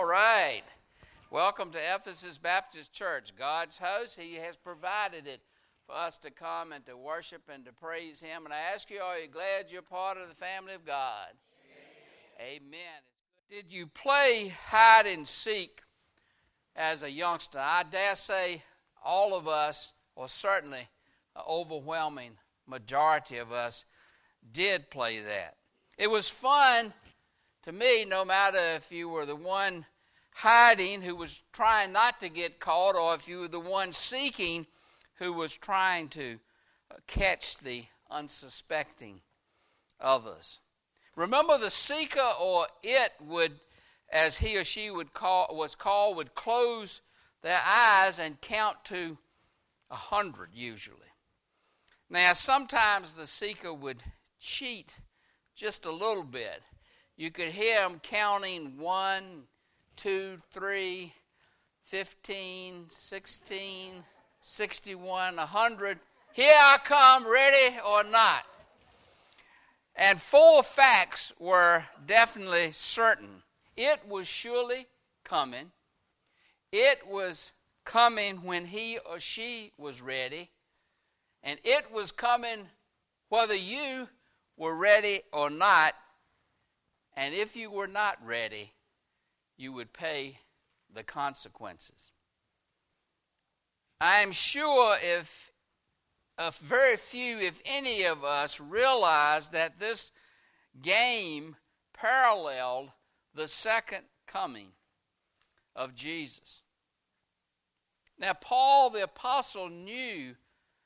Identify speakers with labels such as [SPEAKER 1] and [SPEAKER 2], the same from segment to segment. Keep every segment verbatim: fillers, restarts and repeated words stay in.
[SPEAKER 1] All right. Welcome to Ephesus Baptist Church, God's house. He has provided it for us to come and to worship and to praise Him. And I ask you, are you glad you're part of the family of God? Amen. Amen. Did you play hide and seek as a youngster? I dare say all of us, or certainly an overwhelming majority of us, did play that. It was fun to me, no matter if you were the one hiding who was trying not to get caught, or if you were the one seeking who was trying to catch the unsuspecting others. Remember, the seeker, or it, would, as he or she would call was called, would close their eyes and count to a hundred usually. Now, sometimes the seeker would cheat just a little bit. You could hear them counting one, two, three, fifteen, sixteen, sixty-one, a hundred. Here I come, ready or not. And four facts were definitely certain. It was surely coming. It was coming when he or she was ready. And it was coming whether you were ready or not. And if you were not ready, you would pay the consequences. I am sure if a very few, if any of us, realize that this game paralleled the second coming of Jesus. Now, Paul the apostle knew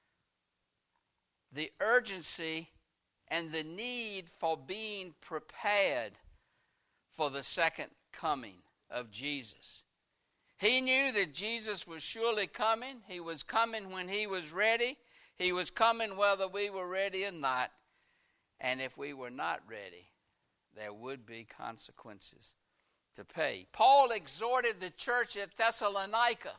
[SPEAKER 1] the urgency and the need for being prepared for the second coming of Jesus. He knew that Jesus was surely coming. He was coming when he was ready. He was coming whether we were ready or not. And if we were not ready, there would be consequences to pay. Paul exhorted the church at Thessalonica,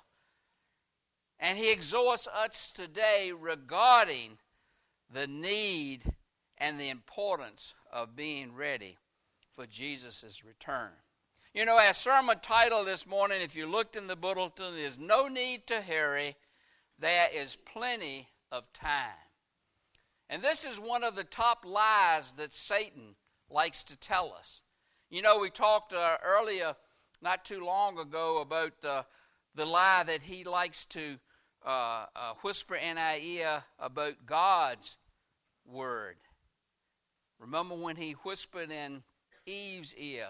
[SPEAKER 1] and he exhorts us today regarding the need and the importance of being ready for Jesus' return. You know, our sermon title this morning, if you looked in the bulletin, is No Need to Hurry, There is Plenty of Time. And this is one of the top lies that Satan likes to tell us. You know, we talked uh, earlier, not too long ago, about uh, the lie that he likes to uh, uh, whisper in our ear about God's word. Remember when he whispered in Eve's ear,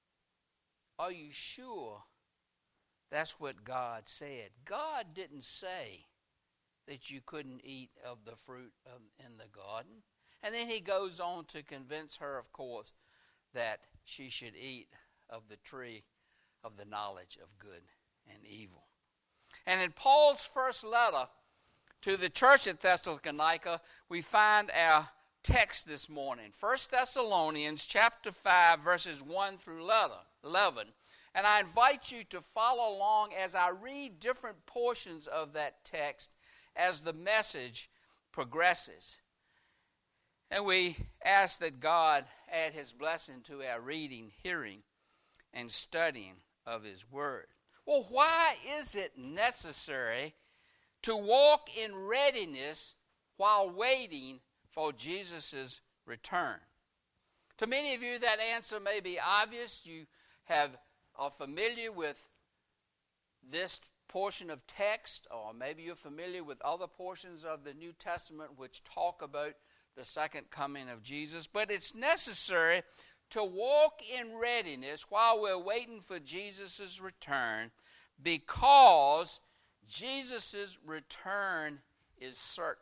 [SPEAKER 1] "Are you sure that's what God said?" God didn't say that you couldn't eat of the fruit of, in the garden. And then he goes on to convince her, of course, that she should eat of the tree of the knowledge of good and evil. And in Paul's first letter to the church at Thessalonica, we find our text this morning, First Thessalonians chapter five, verses one through eleven. And I invite you to follow along as I read different portions of that text as the message progresses. And we ask that God add His blessing to our reading, hearing, and studying of His Word. Well, why is it necessary to walk in readiness while waiting for Jesus' return? To many of you, that answer may be obvious. You have are familiar with this portion of text, or maybe you're familiar with other portions of the New Testament which talk about the second coming of Jesus. But it's necessary to walk in readiness while we're waiting for Jesus' return, because Jesus' return is certain.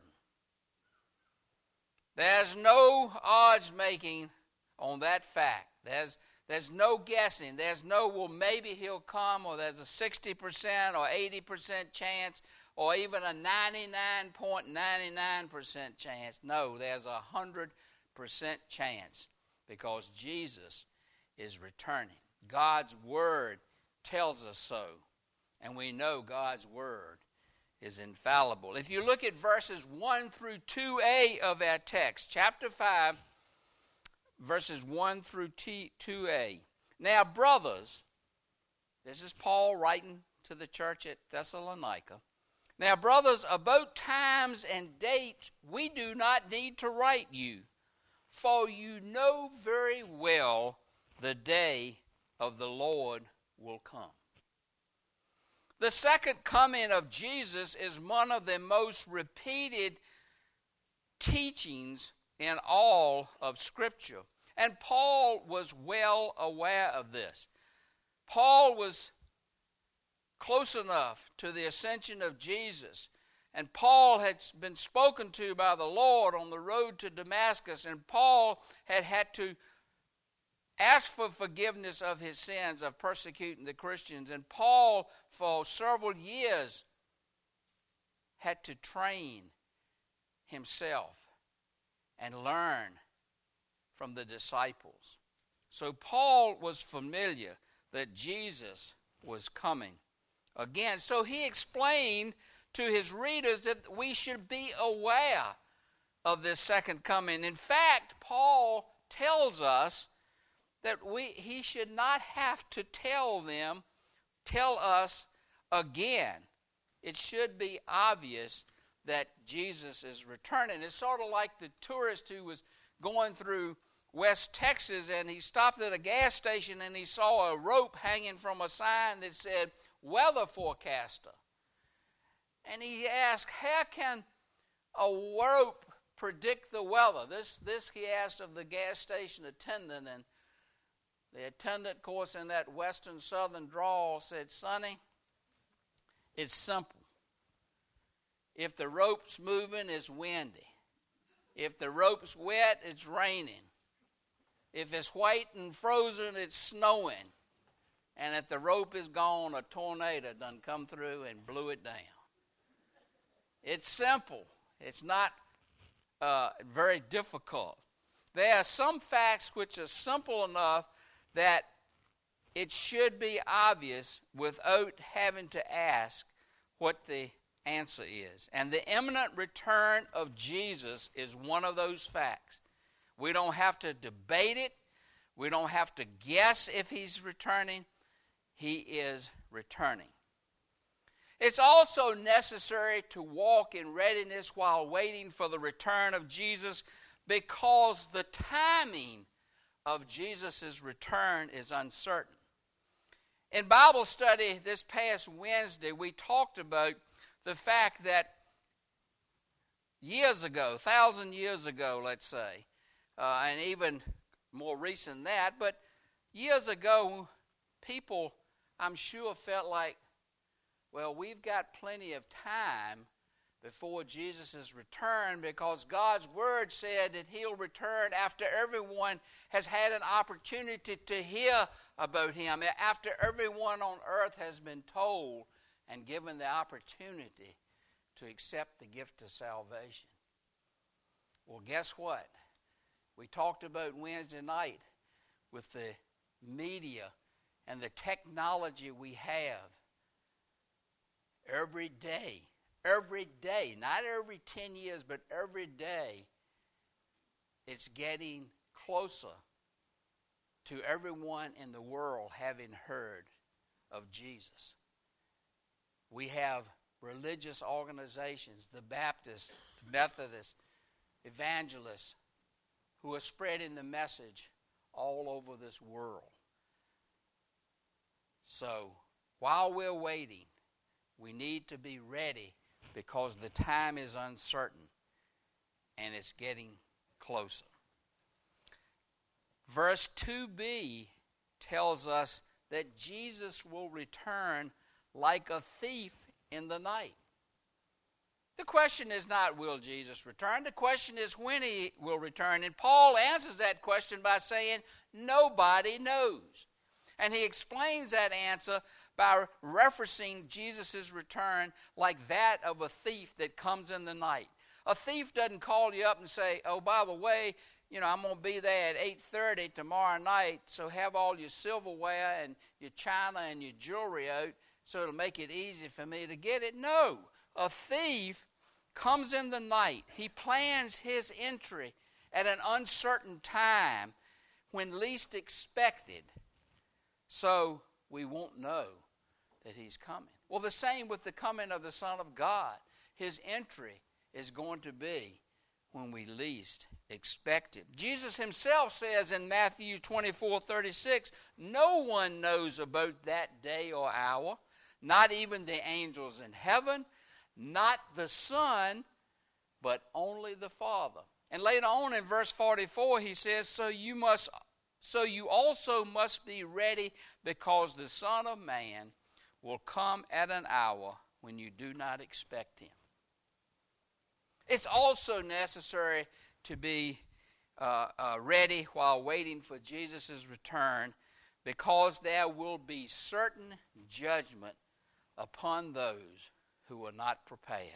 [SPEAKER 1] There's no odds making on that fact. There's There's no guessing. There's no, well, maybe he'll come, or there's a sixty percent or eighty percent chance, or even a ninety-nine point nine nine percent chance. No, there's a one hundred percent chance, because Jesus is returning. God's Word tells us so, and we know God's Word is infallible. If you look at verses one through two a of our text, chapter five, verses one through two a. Now, brothers, This is Paul writing to the church at Thessalonica. Now, brothers, about times and dates we do not need to write you, for you know very well the day of the Lord will come. The second coming of Jesus is one of the most repeated teachings in all of Scripture. And Paul was well aware of this. Paul was close enough to the ascension of Jesus, and Paul had been spoken to by the Lord on the road to Damascus, and Paul had had to ask for forgiveness of his sins of persecuting the Christians. And Paul, for several years, had to train himself and learn from the disciples. So Paul was familiar that Jesus was coming again. So he explained to his readers that we should be aware of this second coming. In fact, Paul tells us that we he should not have to tell them, tell us again. It should be obvious that Jesus is returning. It's sort of like the tourist who was going through West Texas, and he stopped at a gas station and he saw a rope hanging from a sign that said weather forecaster. And he asked, how can a rope predict the weather? This, this he asked of the gas station attendant, and the attendant, of course, in that western southern drawl said, Sonny, it's simple. If the rope's moving, it's windy. If the rope's wet, it's raining. If it's white and frozen, it's snowing. And if the rope is gone, a tornado done come through and blew it down. It's simple. It's not uh, very difficult. There are some facts which are simple enough that it should be obvious without having to ask what the answer is. And the imminent return of Jesus is one of those facts. We don't have to debate it. We don't have to guess if he's returning. He is returning. It's also necessary to walk in readiness while waiting for the return of Jesus, because the timing of Jesus' return is uncertain. In Bible study this past Wednesday, we talked about the fact that years ago, a thousand years ago, let's say, uh, and even more recent than that, but years ago, people, I'm sure, felt like, well, we've got plenty of time before Jesus' return, because God's word said that he'll return after everyone has had an opportunity to hear about him, after everyone on earth has been told and given the opportunity to accept the gift of salvation. Well, guess what? We talked about Wednesday night with the media and the technology we have. Every day, every day, not every ten years, but every day, it's getting closer to everyone in the world having heard of Jesus. We have religious organizations, the Baptists, Methodists, evangelists, who are spreading the message all over this world. So, while we're waiting, we need to be ready, because the time is uncertain and it's getting closer. Verse two b tells us that Jesus will return like a thief in the night. The question is not, will Jesus return? The question is when he will return. And Paul answers that question by saying, nobody knows. And he explains that answer by referencing Jesus' return like that of a thief that comes in the night. A thief doesn't call you up and say, oh, by the way, you know, I'm going to be there at eight thirty tomorrow night, so have all your silverware and your china and your jewelry out so it'll make it easy for me to get it. No, a thief comes in the night. He plans his entry at an uncertain time when least expected. So we won't know that he's coming. Well, the same with the coming of the Son of God. His entry is going to be when we least expect it. Jesus himself says in Matthew twenty-four thirty-six, no one knows about that day or hour, not even the angels in heaven, not the Son, but only the Father. And later on in verse forty-four, he says, so you must, so you also must be ready, because the Son of Man will come at an hour when you do not expect him. It's also necessary to be uh, uh, ready while waiting for Jesus' return, because there will be certain judgment upon those who are not prepared.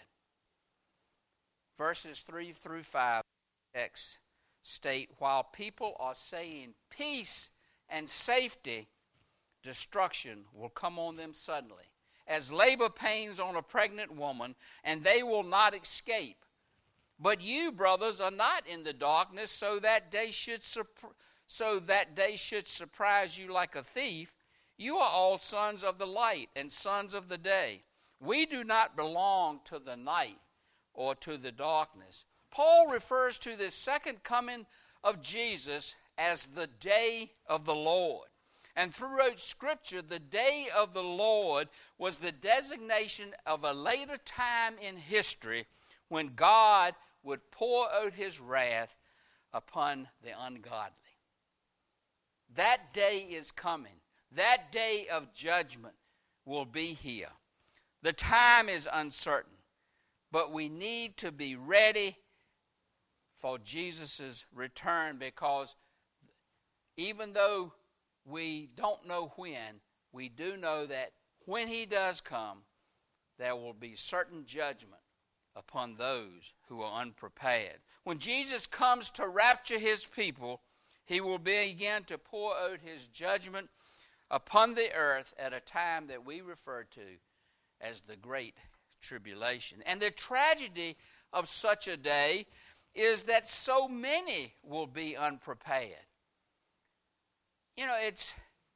[SPEAKER 1] Verses three through five text state, while people are saying peace and safety, destruction will come on them suddenly, as labor pains on a pregnant woman, and they will not escape. But you, brothers, are not in the darkness, so that day should surp- so that day should surprise you like a thief. You are all sons of the light and sons of the day. We do not belong to the night or to the darkness. Paul refers to this second coming of Jesus as the day of the Lord. And throughout Scripture, the day of the Lord was the designation of a later time in history when God would pour out his wrath upon the ungodly. That day is coming. That day of judgment will be here. The time is uncertain, but we need to be ready for Jesus' return, because even though we don't know when, we do know that when he does come, there will be certain judgment upon those who are unprepared. When Jesus comes to rapture his people, he will begin to pour out his judgment upon the earth at a time that we refer to as the Great Tribulation. And the tragedy of such a day is that so many will be unprepared. You know, it's,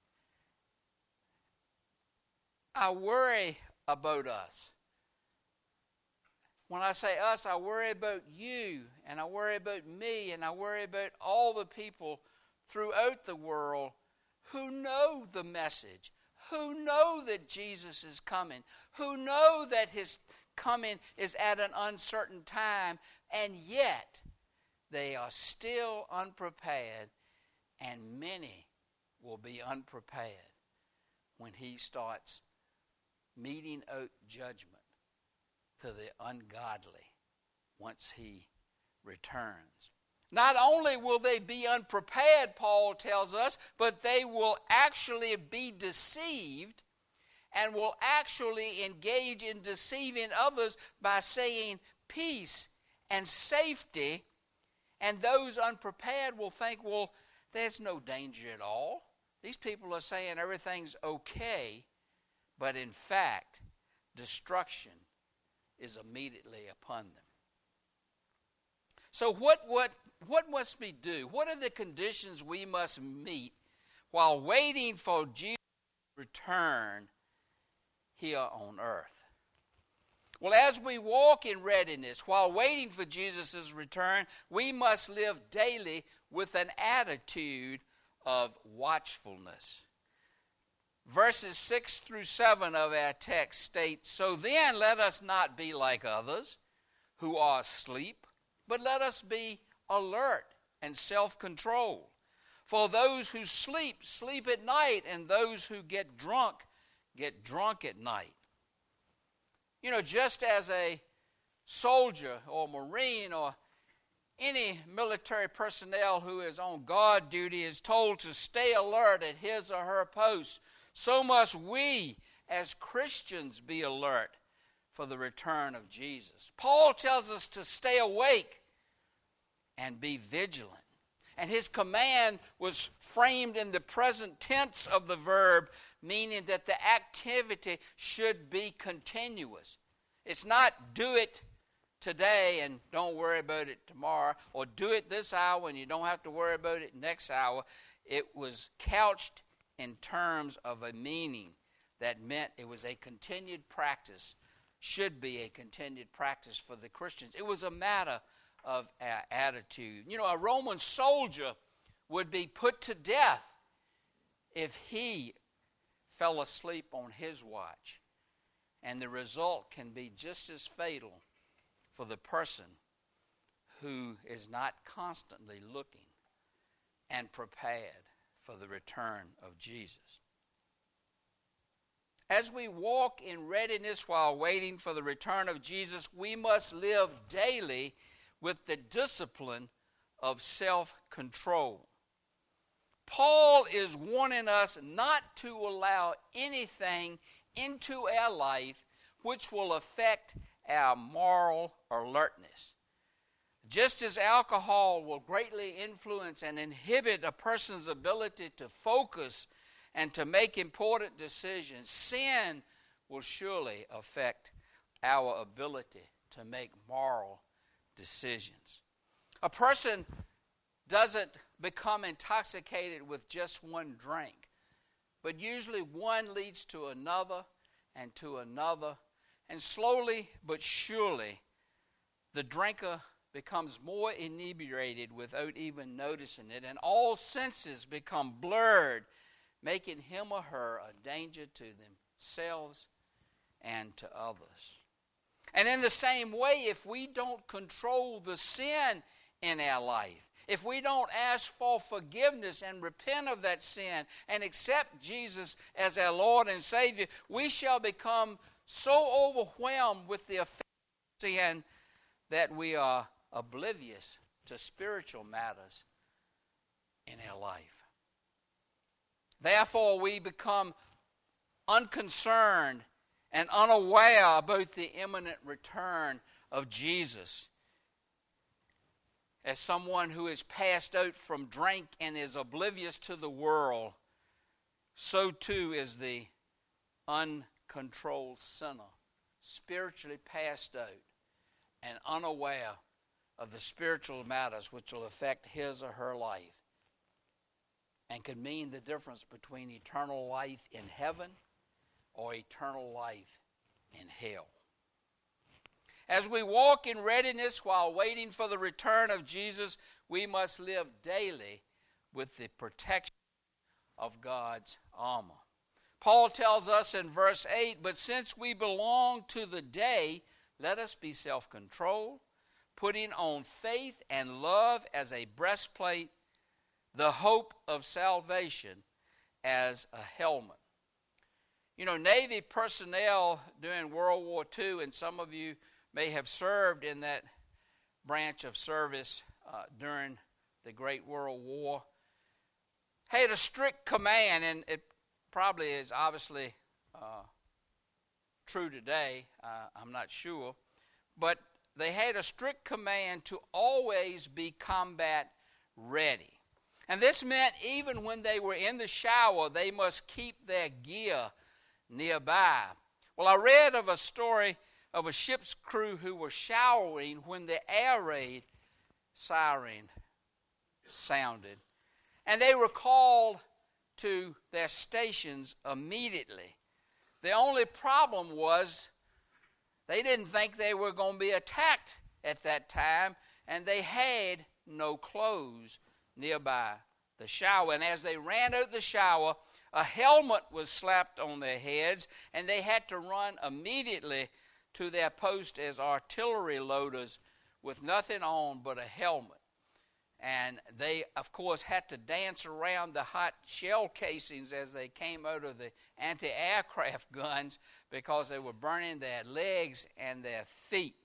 [SPEAKER 1] I worry about us. When I say us, I worry about you, and I worry about me, and I worry about all the people throughout the world who know the message, who know that Jesus is coming, who know that his coming is at an uncertain time, and yet they are still unprepared, and many will be unprepared when he starts meting out judgment to the ungodly once he returns. Not only will they be unprepared, Paul tells us, but they will actually be deceived and will actually engage in deceiving others by saying peace and safety, and those unprepared will think, well, there's no danger at all. These people are saying everything's okay, but in fact, destruction is immediately upon them. So what, what, what must we do? What are the conditions we must meet while waiting for Jesus' return here on earth? Well, as we walk in readiness while waiting for Jesus' return, we must live daily with an attitude of watchfulness. Verses six through seven of our text state, so then let us not be like others who are asleep, but let us be alert and self-controlled. For those who sleep, sleep at night, and those who get drunk, get drunk at night. You know, just as a soldier or Marine or any military personnel who is on guard duty is told to stay alert at his or her post, so must we as Christians be alert for the return of Jesus. Paul tells us to stay awake and be vigilant. And his command was framed in the present tense of the verb, meaning that the activity should be continuous. It's not do it today and don't worry about it tomorrow, or do it this hour and you don't have to worry about it next hour. It was couched in terms of a meaning that meant it was a continued practice, should be a continued practice for the Christians. It was a matter of uh, attitude. You know, a Roman soldier would be put to death if he fell asleep on his watch. And the result can be just as fatal for the person who is not constantly looking and prepared for the return of Jesus. As we walk in readiness while waiting for the return of Jesus, we must live daily with the discipline of self-control. Paul is warning us not to allow anything into our life which will affect our moral alertness. Just as alcohol will greatly influence and inhibit a person's ability to focus and to make important decisions, sin will surely affect our ability to make moral decisions. A person doesn't become intoxicated with just one drink, but usually one leads to another and to another, and slowly but surely the drinker becomes more inebriated without even noticing it, and all senses become blurred, making him or her a danger to themselves and to others. And in the same way, if we don't control the sin in our life, if we don't ask for forgiveness and repent of that sin and accept Jesus as our Lord and Savior, we shall become so overwhelmed with the effect of sin that we are oblivious to spiritual matters in our life. Therefore, we become unconcerned and unaware about the imminent return of Jesus. As someone who is passed out from drink and is oblivious to the world, so too is the uncontrolled sinner, spiritually passed out and unaware of the spiritual matters which will affect his or her life and could mean the difference between eternal life in heaven or eternal life in hell. As we walk in readiness while waiting for the return of Jesus, we must live daily with the protection of God's armor. Paul tells us in verse eight, "But since we belong to the day, let us be self-controlled, putting on faith and love as a breastplate, the hope of salvation as a helmet." You know, Navy personnel during World War Two, and some of you may have served in that branch of service uh, during the Great World War, had a strict command, and it probably is obviously uh, true today, uh, I'm not sure, but they had a strict command to always be combat ready. And this meant even when they were in the shower, they must keep their gear nearby. Well, I read of a story of a ship's crew who were showering when the air raid siren sounded. And they were called to their stations immediately. The only problem was they didn't think they were going to be attacked at that time, and they had no clothes nearby the shower. And as they ran out the shower, a helmet was slapped on their heads, and they had to run immediately to their post as artillery loaders with nothing on but a helmet. And they, of course, had to dance around the hot shell casings as they came out of the anti-aircraft guns because they were burning their legs and their feet.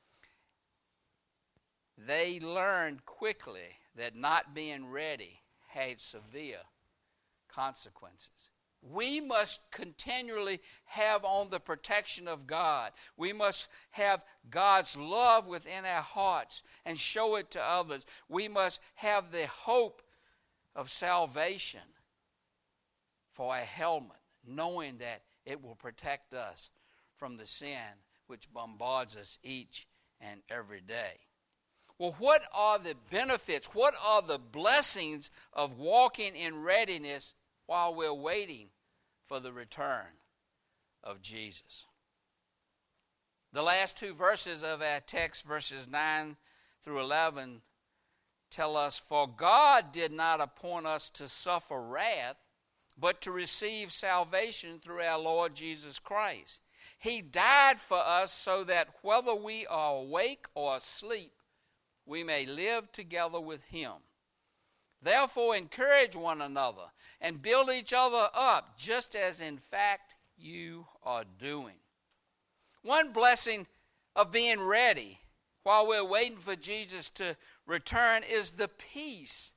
[SPEAKER 1] They learned quickly that not being ready had severe consequences. We must continually have on the protection of God. We must have God's love within our hearts and show it to others. We must have the hope of salvation for a helmet, knowing that it will protect us from the sin which bombards us each and every day. Well, what are the benefits? What are the blessings of walking in readiness while we're waiting for the return of Jesus. The last two verses of our text, verses nine through eleven, tell us, "For God did not appoint us to suffer wrath, but to receive salvation through our Lord Jesus Christ. He died for us so that whether we are awake or asleep, we may live together with him. Therefore encourage one another and build each other up, just as in fact you are doing." One blessing of being ready while we're waiting for Jesus to return is the peace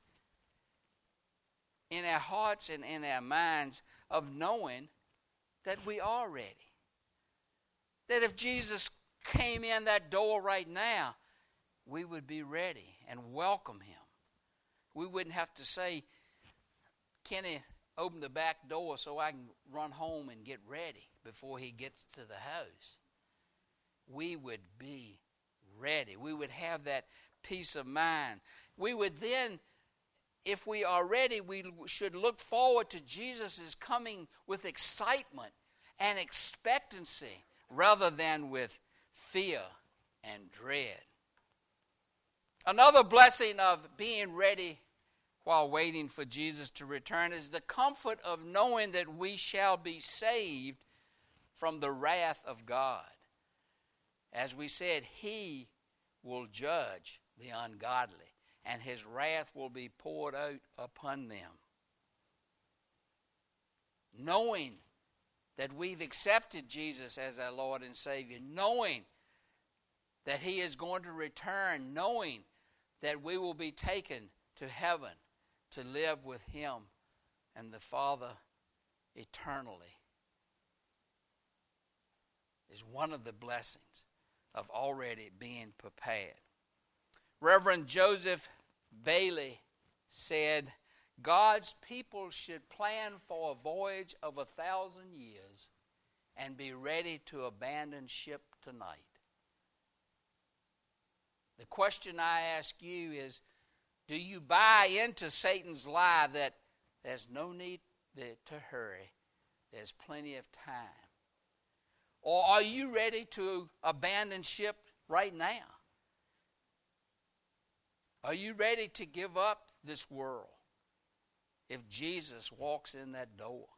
[SPEAKER 1] in our hearts and in our minds of knowing that we are ready. That if Jesus came in that door right now, we would be ready and welcome him. We wouldn't have to say, "Kenny, open the back door so I can run home and get ready before he gets to the house." We would be ready. We would have that peace of mind. We would then, if we are ready, we should look forward to Jesus' coming with excitement and expectancy rather than with fear and dread. Another blessing of being ready while waiting for Jesus to return is the comfort of knowing that we shall be saved from the wrath of God. As we said, he will judge the ungodly, and his wrath will be poured out upon them. Knowing that we've accepted Jesus as our Lord and Savior, knowing that he is going to return, knowing that we will be taken to heaven to live with him and the Father eternally, is one of the blessings of already being prepared. Reverend Joseph Bailey said, "God's people should plan for a voyage of a thousand years and be ready to abandon ship tonight." The question I ask you is, do you buy into Satan's lie that there's no need to hurry, there's plenty of time? Or are you ready to abandon ship right now? Are you ready to give up this world if Jesus walks in that door?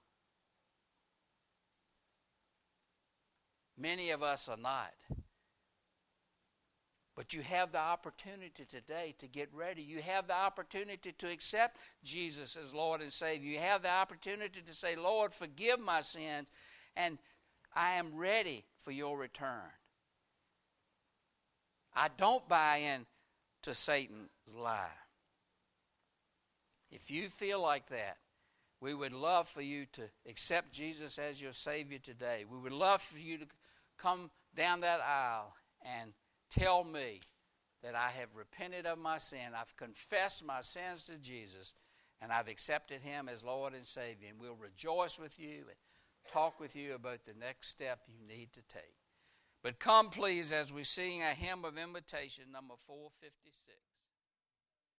[SPEAKER 1] Many of us are not. But you have the opportunity today to get ready. You have the opportunity to accept Jesus as Lord and Savior. You have the opportunity to say, "Lord, forgive my sins, and I am ready for your return." I don't buy in to Satan's lie. If you feel like that, we would love for you to accept Jesus as your Savior today. We would love for you to come down that aisle and tell me that I have repented of my sin. I've confessed my sins to Jesus, and I've accepted him as Lord and Savior. And we'll rejoice with you and talk with you about the next step you need to take. But come, please, as we sing a hymn of invitation, number four fifty-six.